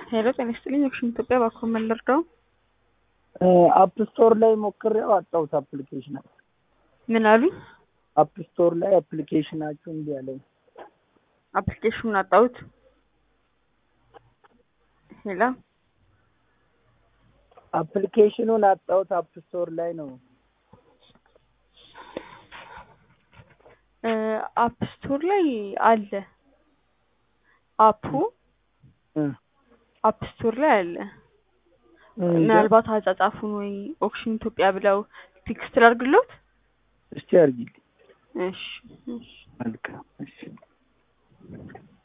ሄሎ ጤና ይስጥልኝ። አክሽን ኢትዮጵያ ባኮ መልርዳው አፕ ስቶር ላይ ሞክሬው አጣሁት አፕሊኬሽን። ምን አሉ? አፕ ስቶር ላይ አፕሊኬሽናችሁ እንዲህ አለኝ። አፕሊኬሽኑን አጣሁት። ሄሎ አፕሊኬሽኑን አጣሁት አፕ ስቶር ላይ ነው። አፕ ስቶር ላይ አለ። አፕ ስቶር ላይ አለ። ምናልባት አጻጻፉን ወይ ኦክሽን ኢትዮጵያ ብለው ቴክስት ላድርግልዎት? እስቲ አድርጊልኝ። እሺ መልካም እሺ።